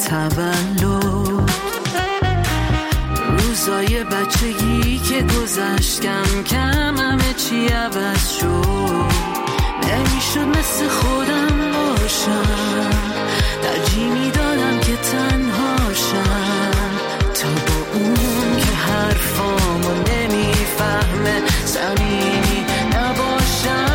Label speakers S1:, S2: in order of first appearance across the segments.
S1: تولد، روزای بچگی که گذشت کم کم همه چی عوض شد. نمیشد مثل خودم باشم، ترجیح میدادم که تنهاشم تا با اون که حرفامو نمیفهمه صمیمی نباشم.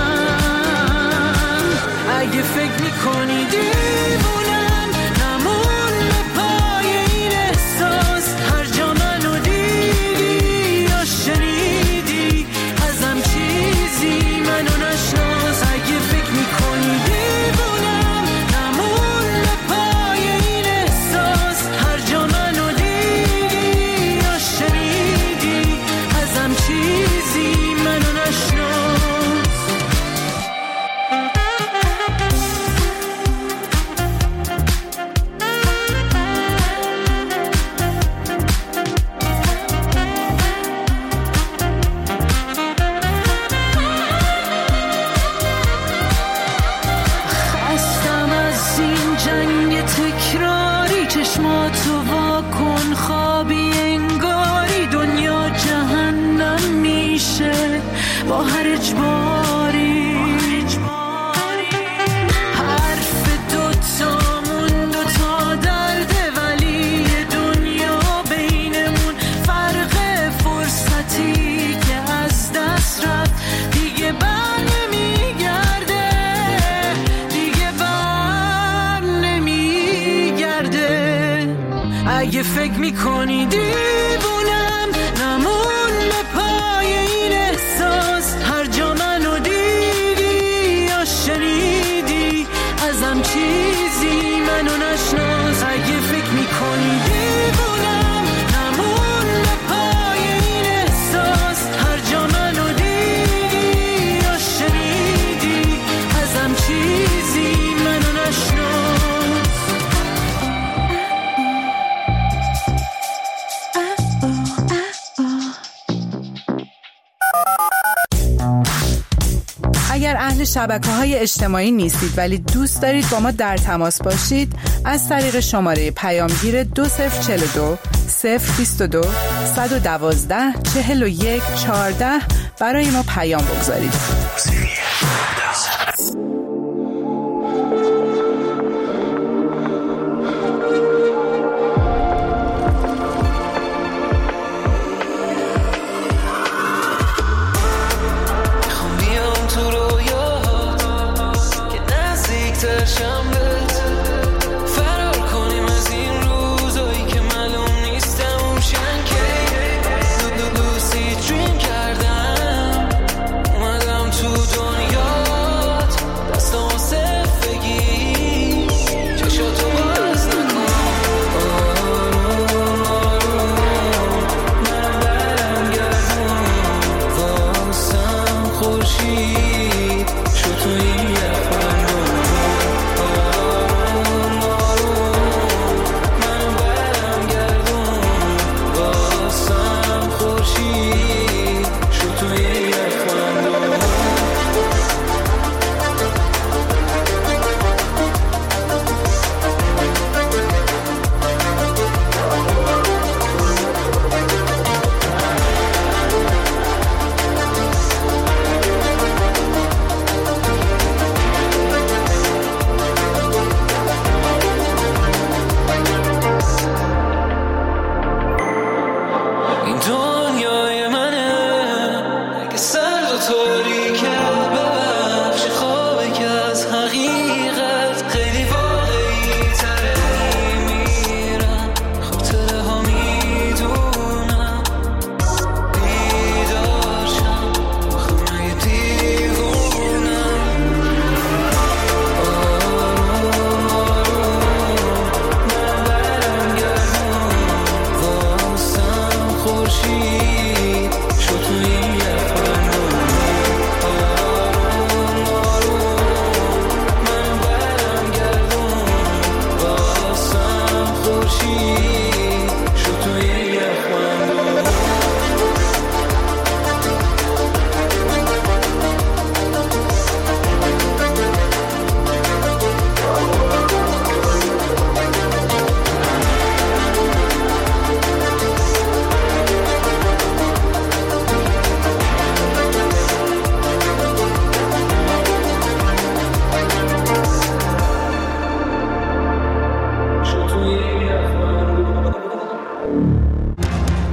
S1: اگه فکر میکنی دیوونم نمون به پای این احساس، هر جا منو دیدی یا شنیدی ازم چیزی منو نشناس. اگه فکر میکنی دیوونم نمون به پای این احساس، هر جا منو دیدی یا شنیدی ازم چیزی منو نشناس. خستم از این جنگ تکراری، چشماتو واکن خوابی انگاری دنیا جهنم میشه با هر اجباری. حرف دوتامون دوتا درده ولی دنیا بینمون فرق فرصتی که از دست رفت دیگه بر نمیگرده، دیگه بر نمیگرده. اگه فکر میکنی دیوونم نمون به پای این احساس، هر جا منو دیدی یا شنیدی ازم چیزی منو نشناس. اگه فکر میکنی دیوونم نمون به پای این احساس، هر جا منو دیدی یا شنیدی ازم چیزی منو نشناس.
S2: اگر اهل شبکه‌های اجتماعی نیستید ولی دوست دارید با ما در تماس باشید، از طریق شماره پیامگیر 2042 022 112 41 14 برای ما پیام بگذارید.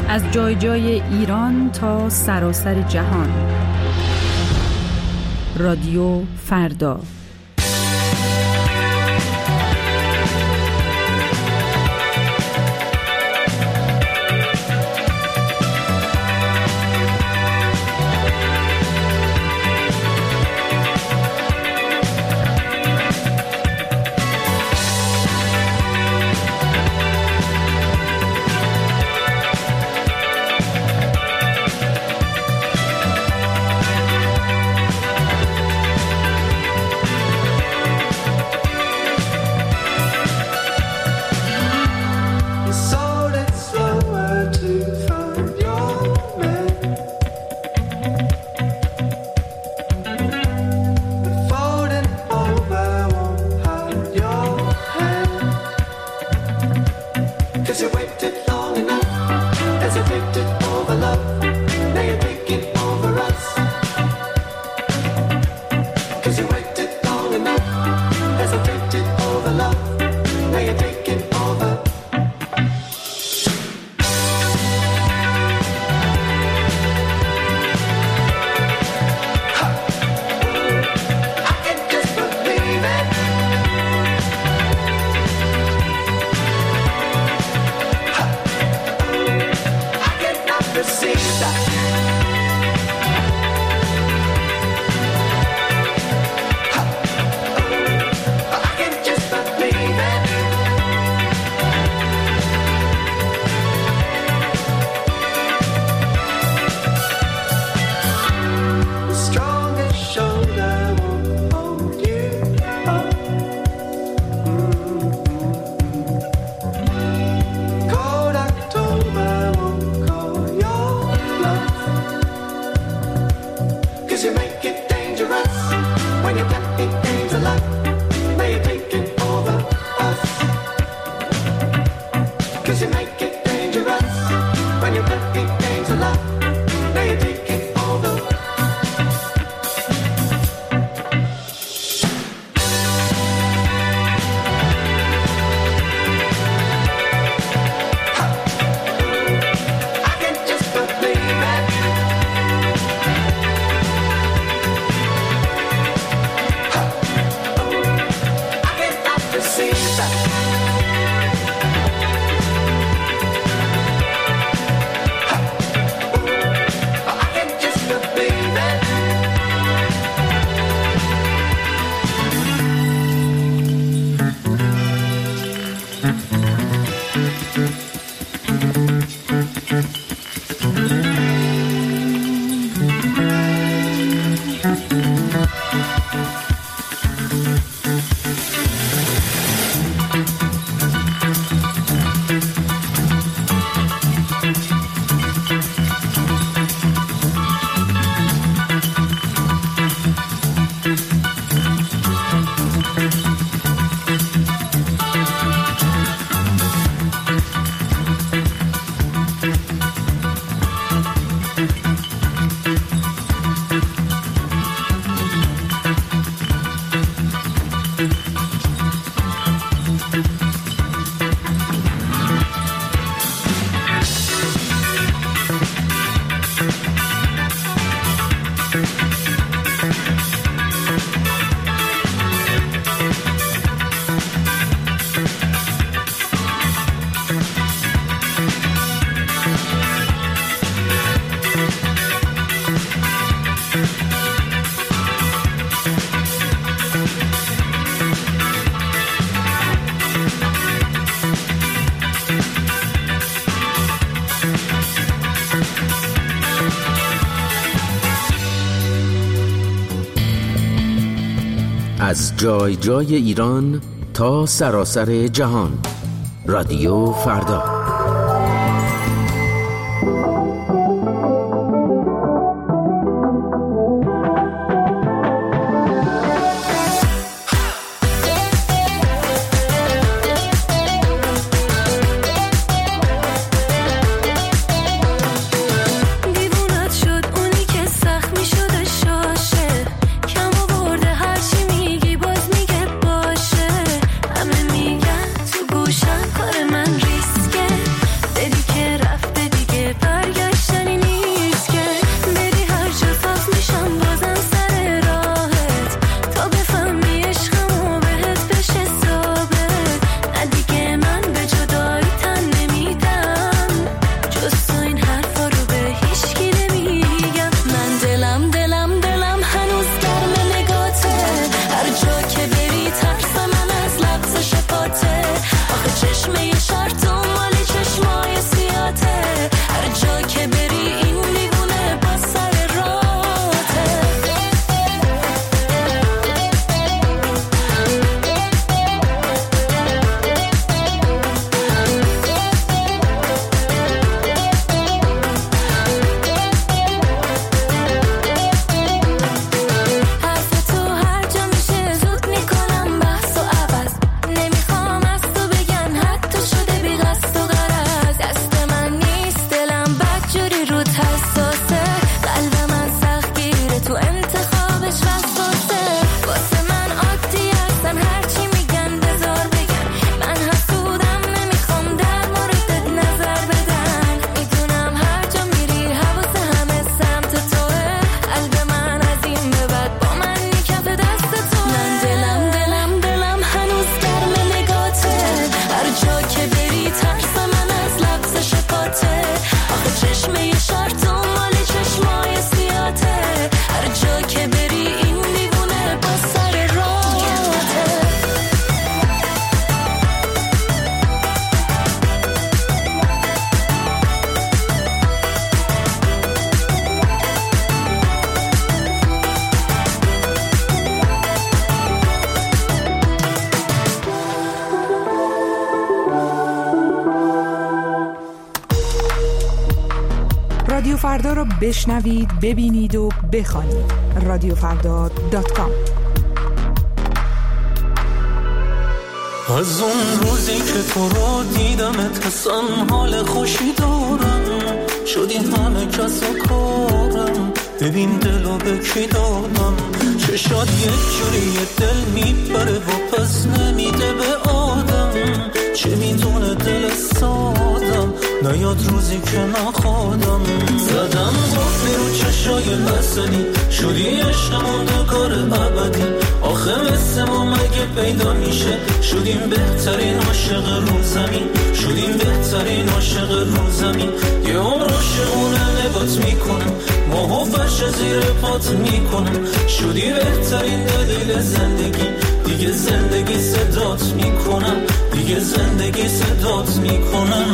S3: از جای جای ایران تا سراسر جهان. رادیو فردا.
S4: از جای جای ایران تا سراسر جهان. رادیو فردا.
S5: گوشم کار من ریسکه
S3: رادیو فردا را بشنوید، ببینید و بخوانید. رادیوفردا.com.
S1: از اون روزی که تو رو دیدمت حسن حال خوشی دارم، شدی همه کس و کارم، ببین دلو به کی دادم، چشات یک جوری دل میبره و پس نمیده به آدم، چه میدونه دل سادم، نیاد روزی که نخوادم، زدم قفلی رو چشای حسنی، شدی عشقمون دکار ابدی، آخه مثل ما مگه پیدا میشه، شدیم بهترین عاشق رو زمین، شدیم بهترین عاشق رو زمین، یه عمر عاشقونه نبات میکنم، ماهو فرش زیر پات میکنم، شدی بهترین دلیل زندگی، دیگه زندگی صدات میکنم، دیگه زندگی صدات میکنم.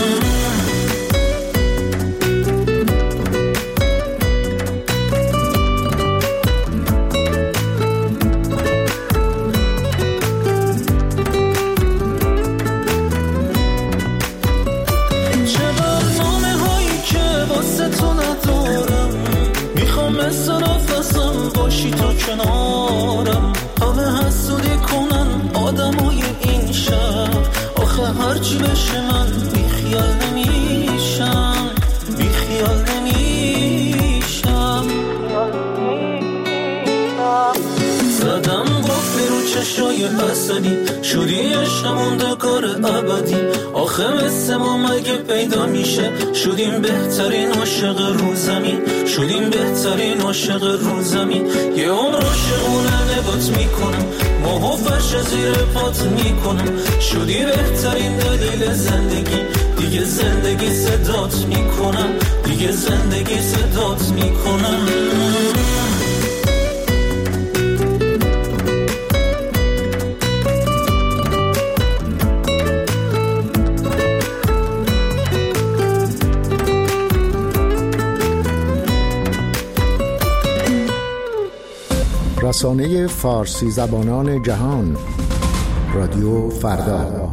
S1: باشی تا کنارم، همه حسودی کنن آدمای این شب، آخه هرچی بشه من بیخیال نمیشم، بیخیال نمیشم، زدم قفلی رو چشای حسدی، شدی عشقمون دکار ابدی، آخه مثل ما مگه پیدا میشه، شدیم بهترین عاشق رو زمین، شدیم بهترین عاشق رو زمین، یه عمر عاشقونه نبات میکنم، ماهو فرش زیر پات میکنم، شدی بهترین دلیل زندگی، دیگه زندگی صدات میکنم، دیگه زندگی صدات میکنم.
S5: رسانه فارسی زبانان جهان، رادیو فردا.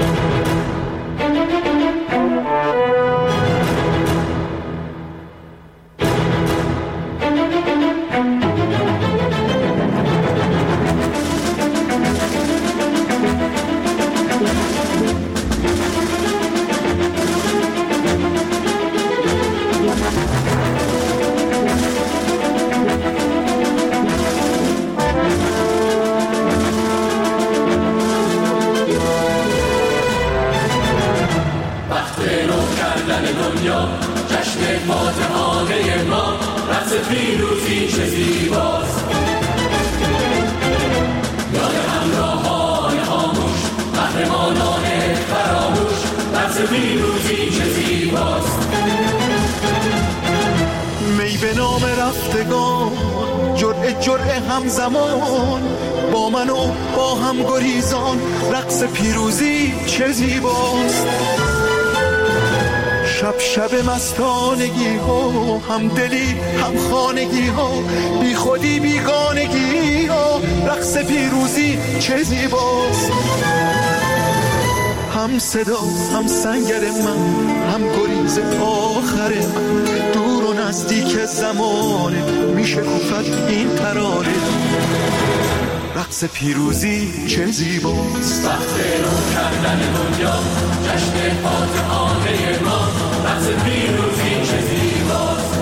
S6: می به نام رفتگان، جرعه همزمان، با من و با هم گریزان، رقص پیروزی چه زیباست. شب مستانگی ها، هم دلی هم خانگی ها، بی خودی بیگانگی ها، رقص پیروزی چه زیباست. هم صدا هم سنگر من، هم گریز آخر من، دور و نزدیک زمانه میشه گفت این ترانه، رقص پیروزی چه زیباست.
S7: وقت رو کردن دنیا، جشن فاتحانه ما، رقص پیروزی چه زیباست.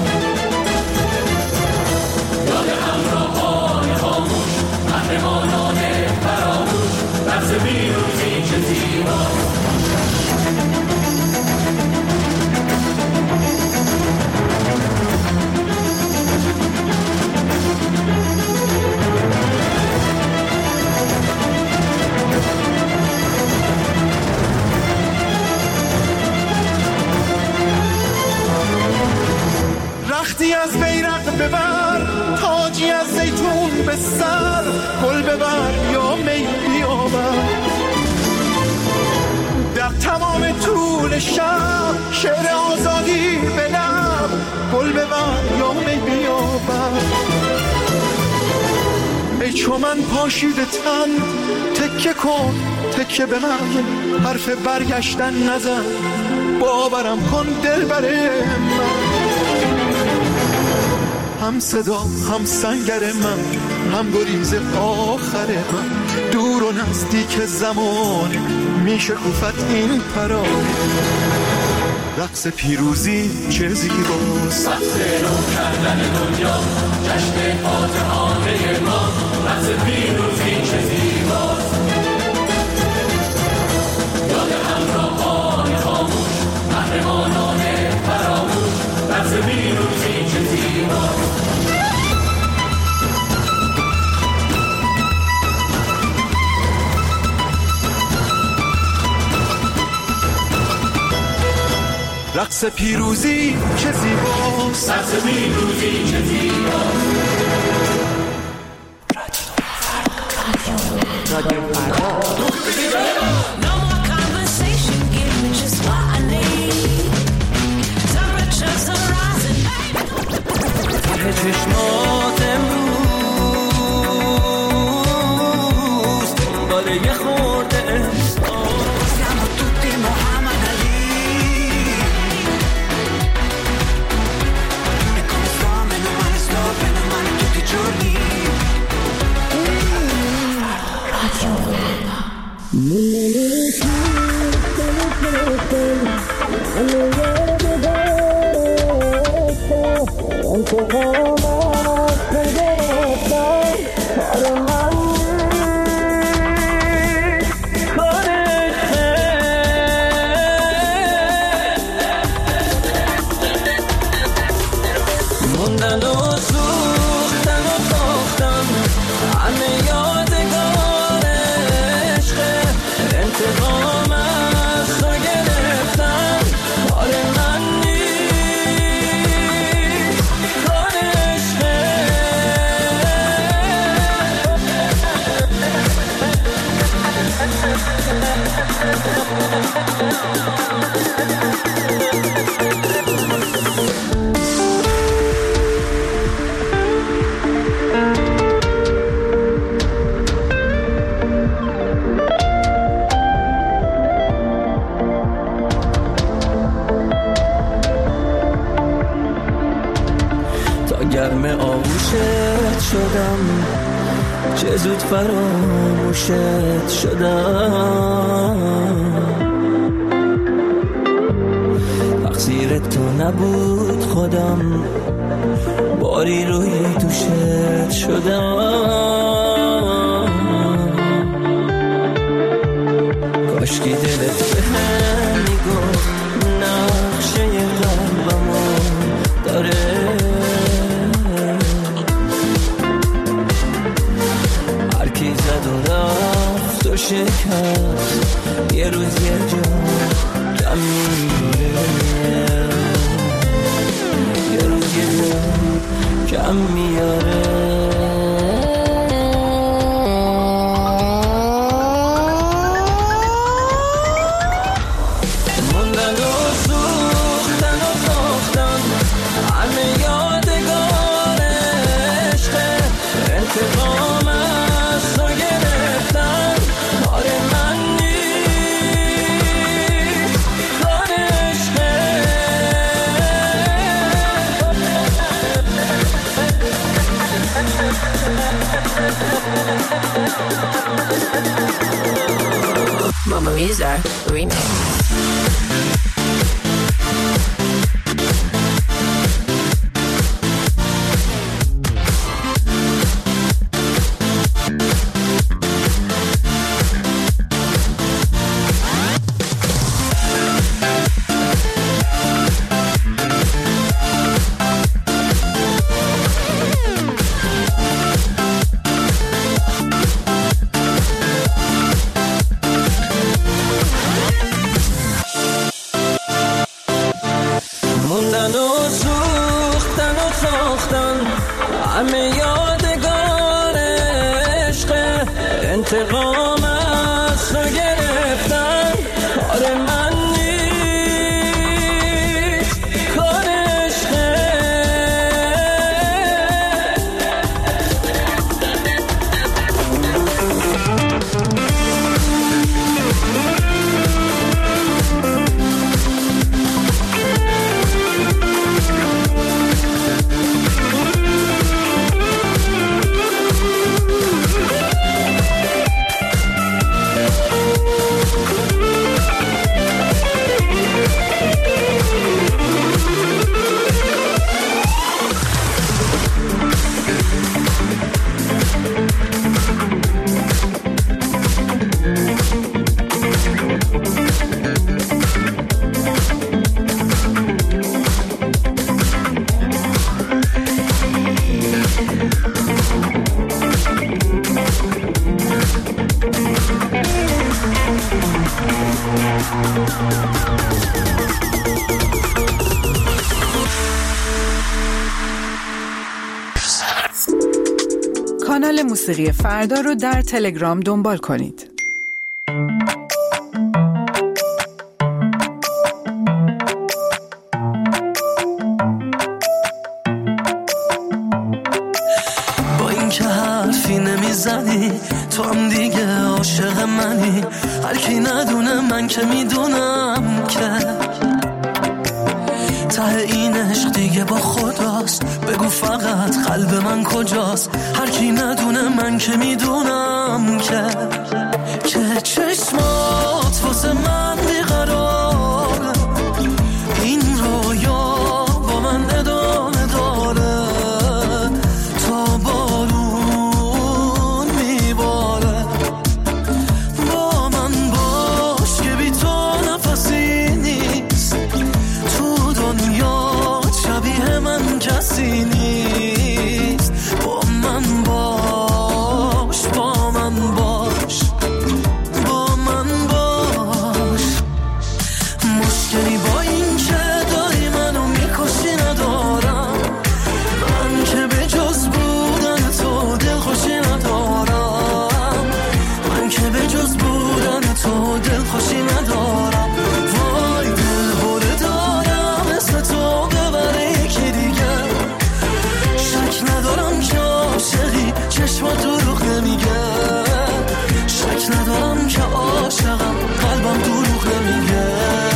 S7: یاد همراهان خاموش، قهرمانان فراموش، رقص پیروزی چه زیباست.
S6: رختی از بیرق ببر، تاجی از زیتون به سر، گل ببر یا می بیاور. در تمام طول شب شعر آزادی به لب، گل ببر یا می بیاور. ای چو من پاشیده تن، تکه کن تکه به من، حرف برگشتن نزن، باورم کن دل بر من. هم صدا هم سنگر من، هم گریز آخر من، دور و نزدیک زمانه میشه کوفت این پرانه. رقص پیروزی چه زیباست،
S7: رقص رو کردن دنیا، جشن فاتحانه ما، رقص پیروزی چه زیباست. یاد همراهان خاموش، قهرمانان فراموش، رقص پیروزی چه زیباست.
S6: رقص پیروزی چه زیباست،
S7: رقص پیروزی چه زیباست.
S8: رادیو فردا. No more conversation, give me just what I need. Temperatures are rising.
S1: چشمات امروز داره یه خورده احساس.
S8: Siamo tutti Muhammad Ali. E come sto, meno male tutti i giorni.
S1: موندن و سوختن و ساختن همه یادگار عشقه. انتقام از تو گرفتن کار من نیست، کار عشقه. گرم آغوشت شدم، چه زود فراموشت شدم. تقصیر تو نبود خودم، باری روی دوشت شدم. کاشکی دلت به هم میگفت نقشه قلبمو داره. زد و رفت و شکست، یه روز یه جا کم میاره، یه روز یه جا کم میاره. موندن و سوختن و ساختن همه یادگار عشقه. انتقام از تو گرفتن کار من نیست، کار عشقه.
S8: Mama Lisa remix. موندن و سوختن و ساختن همه یادگار عشقه. انتقام از تو گرفتن کار من نیست، کار عشقه.
S2: کانال موسیقی فردا رو در تلگرام دنبال کنید.
S1: با این که حرفی نمیزنی تو هم دیگه عاشق منی، هر کی ندونه من که میدونم که ته این عشق دیگه با خداست. بگو فقط قلب من کجاست، هر کی ندونه من که میدونم که چشمات واسه من بیقراره، این رویا با من ادامه داره تا بارون میباره. با من باش که بی تو نفسی نیست، تو دنیا شبیه من کسی نیست. با من باش، با من باش، با من باش. مشکلی با این که داری منو میکشی ندارم، من که به جز بودن تو دلخوشی ندارم، من که به جز بودن تو دلخوشی ندارم. وای دل بره دارم اسم تو ببره یکی دیگه، شک ندارم که عاشقی چشمات دروغ نمیگه، شک ندارم که عاشقم قلبم دروغ نمیگه.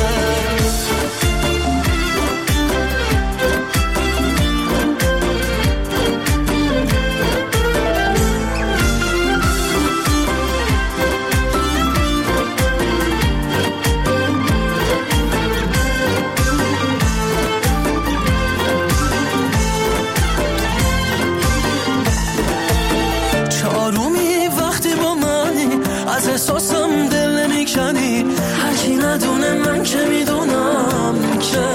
S1: چارومی وقتی با منی، از احساسم دل نمیکنی، هر کی ندونه من که میدونم که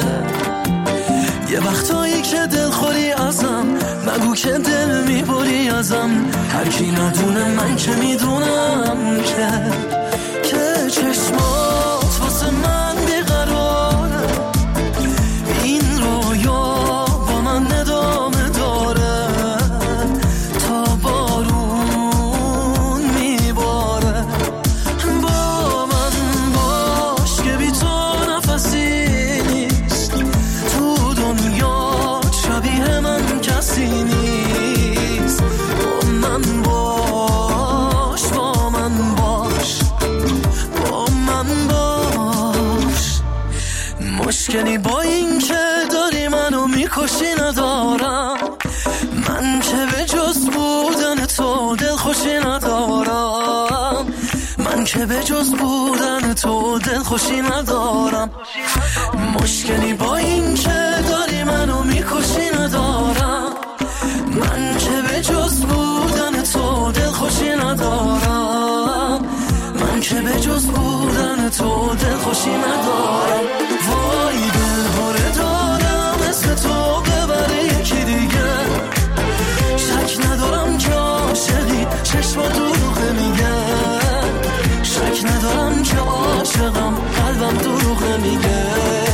S1: یه وقتایی که دل خوری ازم، نگو که دل میبری ازم، هر کی ندونه من که میدونم که چشمات واسه من بیقراره، این رویا با من ادامه داره تا بارون میباره. با من باش که بی تو نفسی نیست، تو دنیا شبیه من کسی نیست. با من باش، با من باش، با من باش. مشکلی با این که داری منو میکشی ندارم، من که به جز بودن تو دلخوشی ندارم، من که به جز بودن تو دلخوشی ندارم. مشکلی با این که داری منو میکشی ندارم، من که به جز بودن تو دلخوشی ندارم، من که به جز بودن تو دلخوشی ندارم. وای دل بره دارم اسم تو ببره یکی دیگه، شک ندارم که عاشقی چشما دروغ نمیگه، شک ندارم که عاشقم قلبم دروغ نمیگه.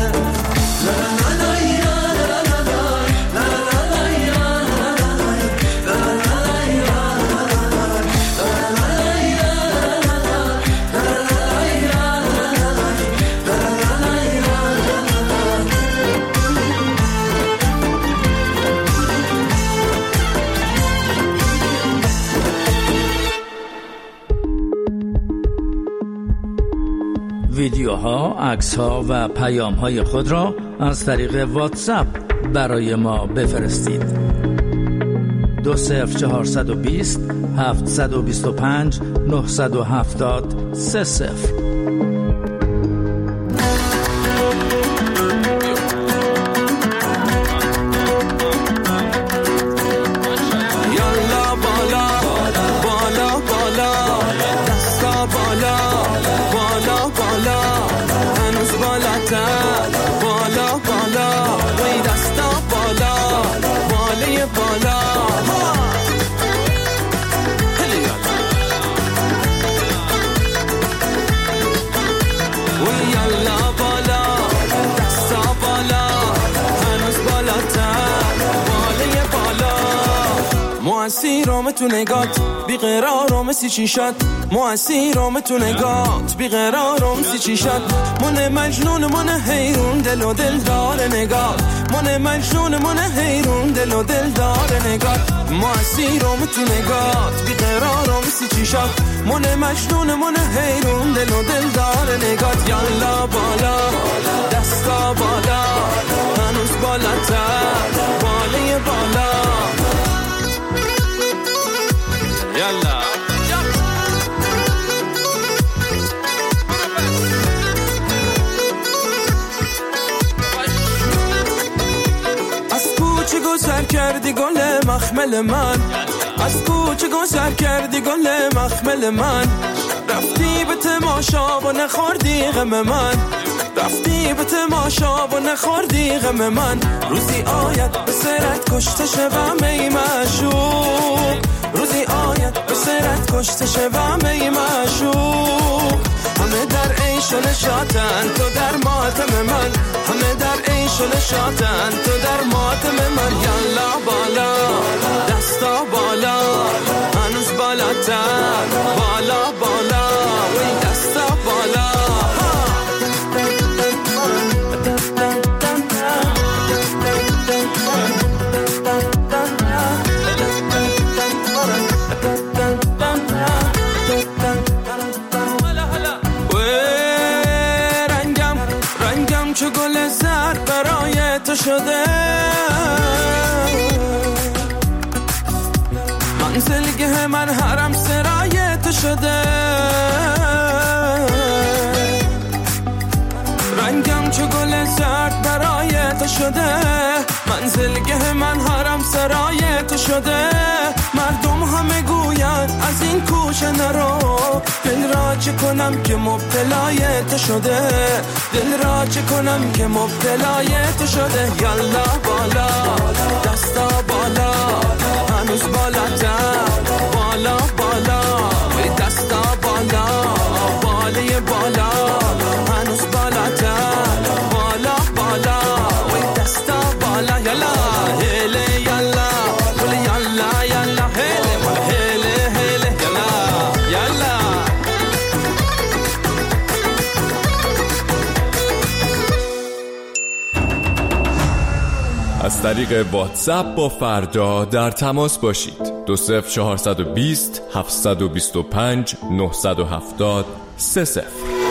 S9: ویدیوها، عکس‌ها و پیام‌های خود را از طریق واتساپ برای ما بفرستید. 20420 725 970 30.
S1: اسیرام تو نگات بیقرارم سی چی شد ما اسیرام تو نگات بیقرارم سی چی شد من مجنون من حیرون دل و دل دار نگات من مجنون من حیرون دل و دل دار نگات ما اسیرام تو نگات بیقرارم سی چی شد من مجنون من حیرون دل و دل دار نگات یالا بالا دستا بالا هنوز بالاتر بالای بالا یالا از کوچه گذر کردی گل مخمل من از کوچه گذر کردی گل مخمل من رفتی به تماشا و نخوردی غم من رفتی به تماشا و نخوردی غم من روزی آید به سرت کشته شوم ای معشوق روزی آید به سرت کشته شوم ای معشوق همه در عیش و نشاطن تو در ماتم من همه در عیش و نشاطن تو در ماتم من یالا بالا دستا بالا هنوز بالاتر بالا بالا وی دستا بالا چه گل زرد برای تو شده منزلگه من حرم سرای تو شده رنگم چه گل زرد برای تو شده منزلگه من حرم سرای تو شده مردم همه گوید از این کوچه نرو دل را چه کنم که مبتلای تو شده دل را چه کنم که مبتلای تو شده یالا بالا دستا بالا هنوز بالاتر بالا بالا وی دستا بالا بالای بالا هنوز بالاتر بالا بالا وی دستا بالا یالا هله یالا ولی یالا یالا هله ولی هله هله یالا یالا
S10: از طریق واتساپ با فردا در تماس باشید 20420 725 970 30.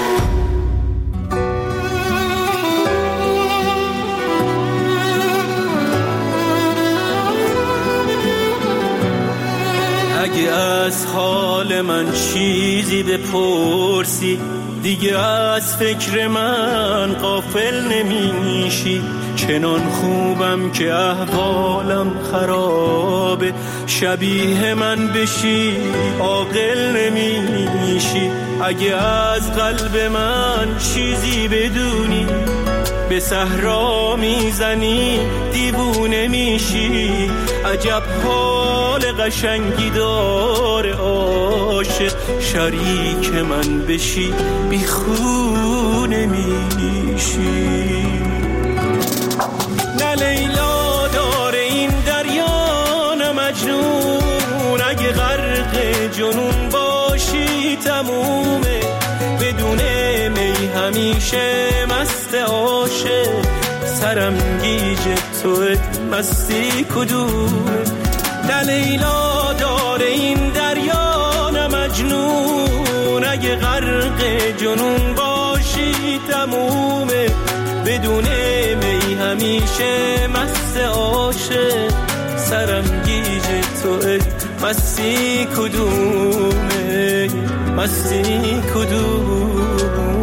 S1: اگه از حال من چیزی بپرسی دیگه از فکر من غافل نمیشی چنان خوبم که احوالم خرابه شبیه من بشی عاقل نمیشی اگه از قلب من چیزی بدونی به صحرا میزنی دیوونه میشی عجب حال قشنگی داره عاشق شریک من بشی بیخونه میشی نه لیلا داره این دریا نه مجنون اگه غرق جنون باشی تمومه بدون می همیشه مست عاشق سرم گیج توه مستی کدومه نه لیلا داره این دریا نه مجنون اگه غرق جنون باشی تمومه بدون می همیشه مست عاشق سرم گیج توه مستی کدومه مستی کدومه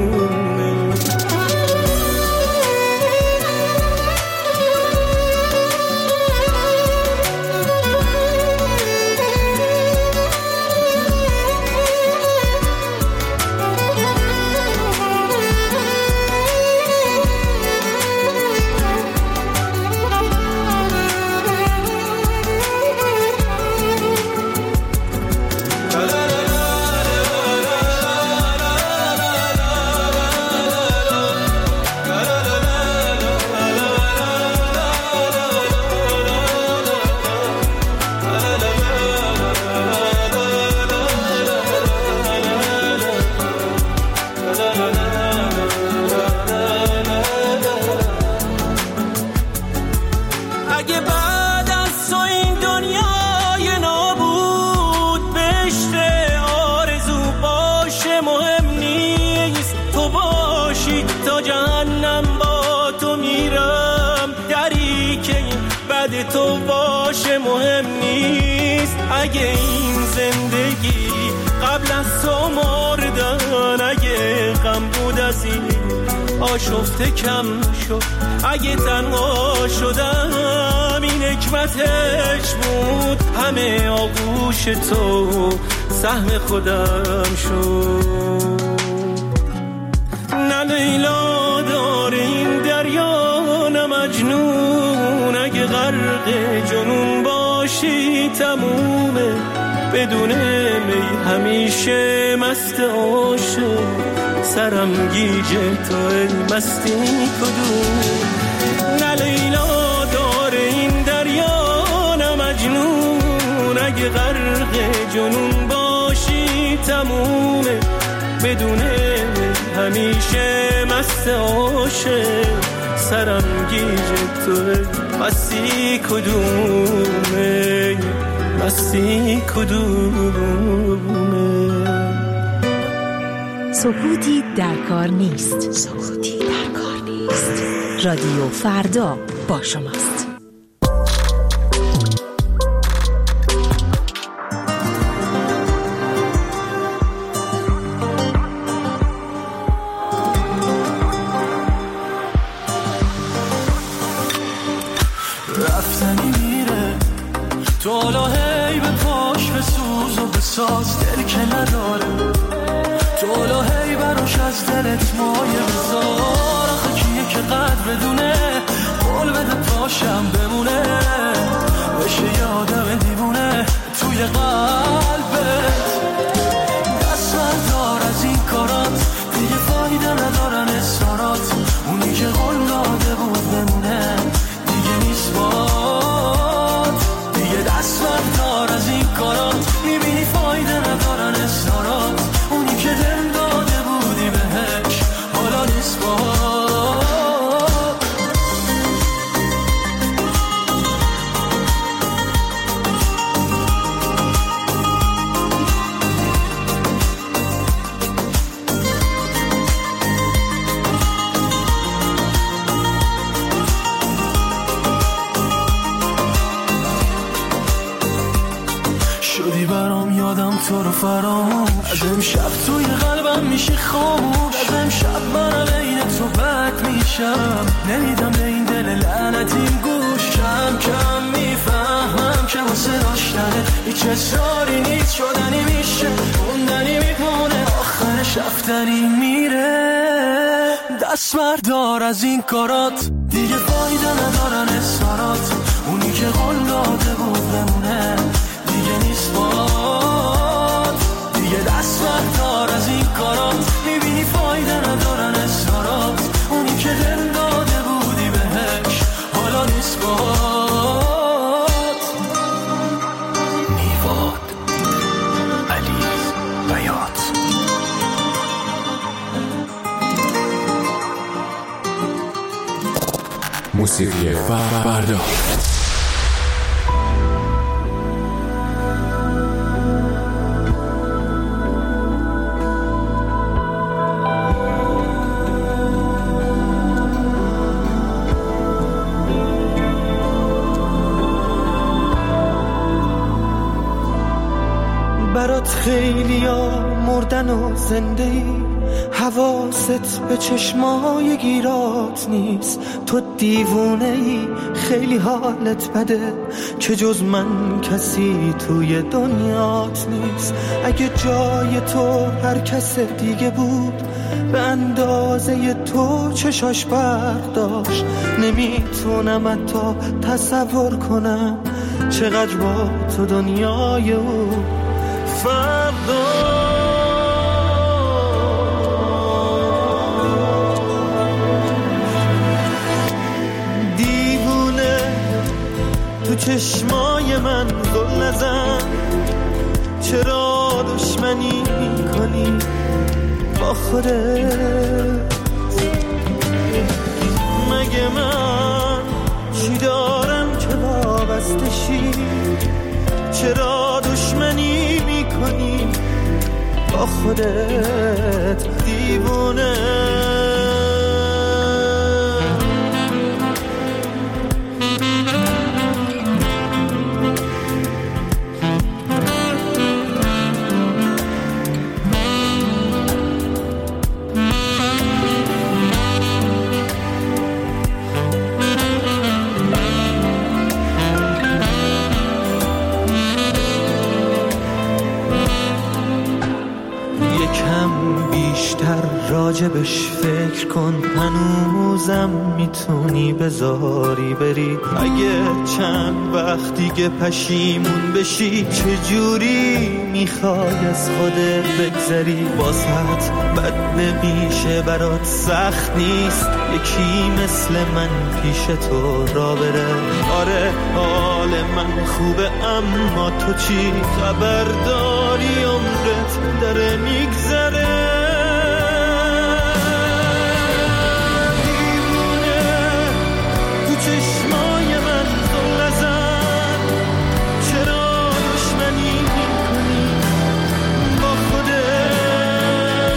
S1: اگه بعد از تو این دنیای نابود بهشت آرزو باشه مهم نیست، تو باشی تا جهنم با تو میرم، دری که بعد تو باشه مهم نیست. اگه این زندگی قبل از تو مردن، اگه غم بود از این آشفته کم شد، اگه تنها شدم این حکمتش بود، همه آغوش تو سهم خودم شد. نه لیلا داره این دریا، نه مجنون، اگه غرق جنون باشی تمومه، بدون می همیشه مست عاشق، سرم گیجه تو مستی کدوم. نه لیلا داره این دریا، نه مجنون، اگه غرق جنون باشی تمومه، بدون همیشه مست عاشق، سرم گیجه تو مستی کدومه، مستی کدومه.
S3: سکوتی در کار نیست. سکوتی در کار نیست. رادیو فردا با شماست.
S1: رفتنی میره تو حالا هی به پاش به سوز و به ساز، دل که نداره تو حالا هی براش از دلت مایه بذار. آخه کیه که قدر بدونه، قول بده پاشم بمونه، بشه یه آدم دیوونه توی قلبت. دست بردار از این کارات، دیگه فایده ندارن اصرارات، اونی که قول داده بود بمونه دیگه نیست باد. دیگه دست بردار از این کارات، میبینی فایده ندارن اصرارات، اونی که دل داده بودی بهش حالا نیست باد. شدی برام یادم تو رو فراموش، از امشب توی قلبم میشه خاموش، از امشب من بین تو بد میشم، نمیدم به این دل لعنتیم گوش. کم کم میفهمم که واسه داشتنه هیچ اصراری نیست، شدنی میشه موندنی میمونه، آخرش رفتنی میره. دست بردار از این کارات، دیگه فایده ندارن اصرارات، اونی که قول داده بود بمونه دیگه نیست باد. دیگه دست بردار از این کارات، میبینی فایده ندارن اصرارات، اونی که دل داده بودی بهش حالا نیست باد. میواد علی بیات.
S10: موسیقی فردا.
S1: برات خیلی ها مردن و زنده ای، حواست به چشمای گیرات نیست، تو دیوونه ای خیلی حالت بده که جز من کسی توی دنیات نیست. اگه جای تو هر کس دیگه بود به اندازه تو چشاش برق داشت، نمیتونم حتی تصور کنم چقدر با تو دنیای او فردا. دیوونه تو چشمای من گل نزن، چرا دشمنی میکنی با خودت؟ مگه من چی دارم که وابستشی، چرا دشمنی میکنی با خودت دیوونه. راجبش فکر کن، هنوزم میتونی بذاری بری. اگه چند وقت دیگه پشیمون بشی، چجوری میخوای از خودت بگذری؟ واسط بد نمیشه، برات سخت نیست یکی مثل من پیش تو را بره. آره حال من خوبه، اما تو چی خبر داری؟ عمرت داره میگذره. چشمای من تو نزن، چرا دشمنی میکنی با خودت؟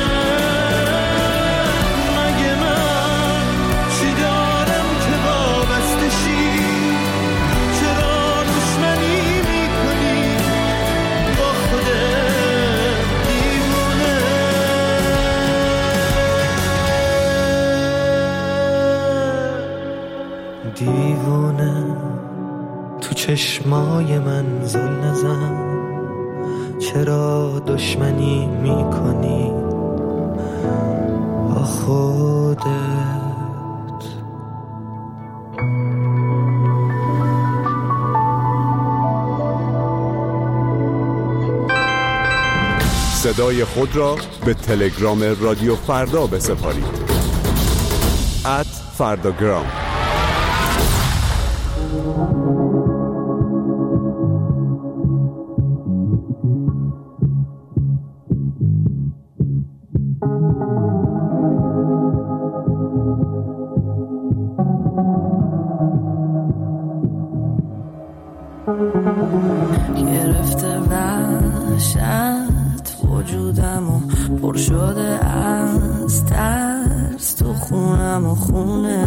S1: مگه من چی دارم که وابستشی؟ چرا دشمنی میکنی با خودت دیوونه؟ دیوونه تو چشمای من زل نزن، چرا دشمنی میکنی با خودت؟
S11: صدای خود را به تلگرام رادیو فردا بسپارید. @فرداگرام.
S8: گرفته وحشت وجودم و پر شده از ترس، تو خونم و خونه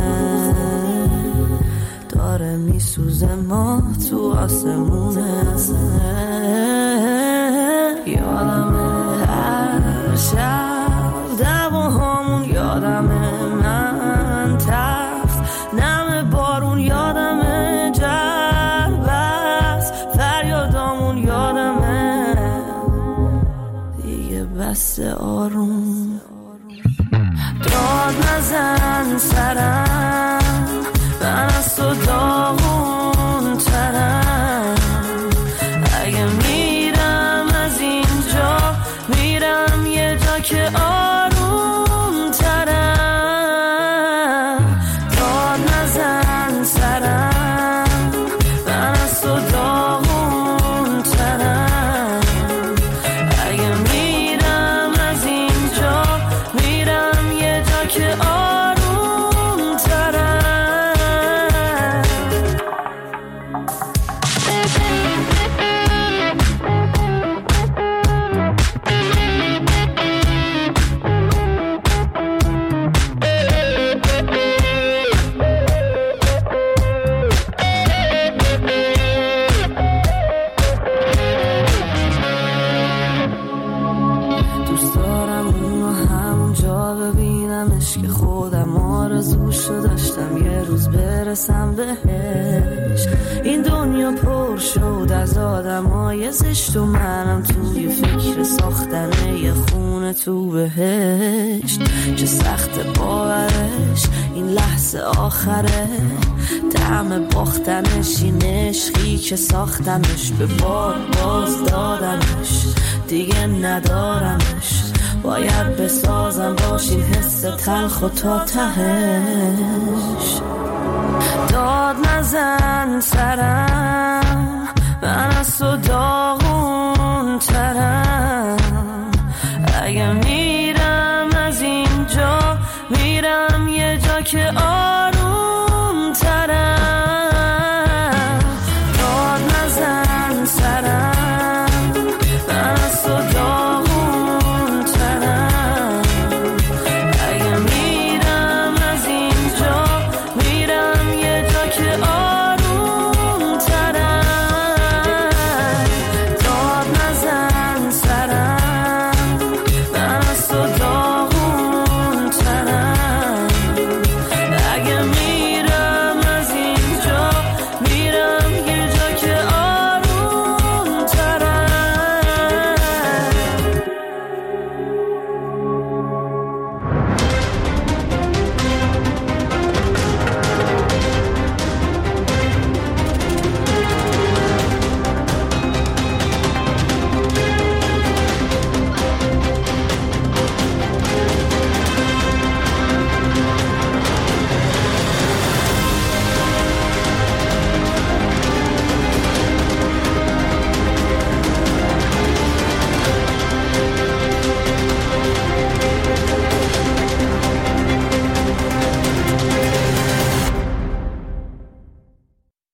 S8: داره میسوزه، ما تو آسمونه. یادمه هر شب دعواهامون، یادمه من تخت نم بارون، یادمه جربست فریادامون، یادمه دیگه بس آروم. داد نزن سرم، من از تو داغون ترم. اگه میرم از اینجا، میرم یه جا که آروم ترم. داد نزن سرم، من از تو داغون ترم. اگه میرم از اینجا، میرم یه جا که آروم ترم. دوست دارم اونو همونجا ببینمش که خودم آرزوشو داشتم یه روز برسم بهش. این دنیا پر شد از آدمای زشت و منم توی فکر ساختن یه خونه تو بهشت. چه سخت باورش این لحظه آخره، طعم باختنش این عشقی که ساختمش، به بار باز دادمش دیگه ندارمش. باید بسازم باش این حس تلخ و تا تهش. داد نزن سرم، من از تو داغون ترم. اگه میرم از اینجا، میرم یه جا که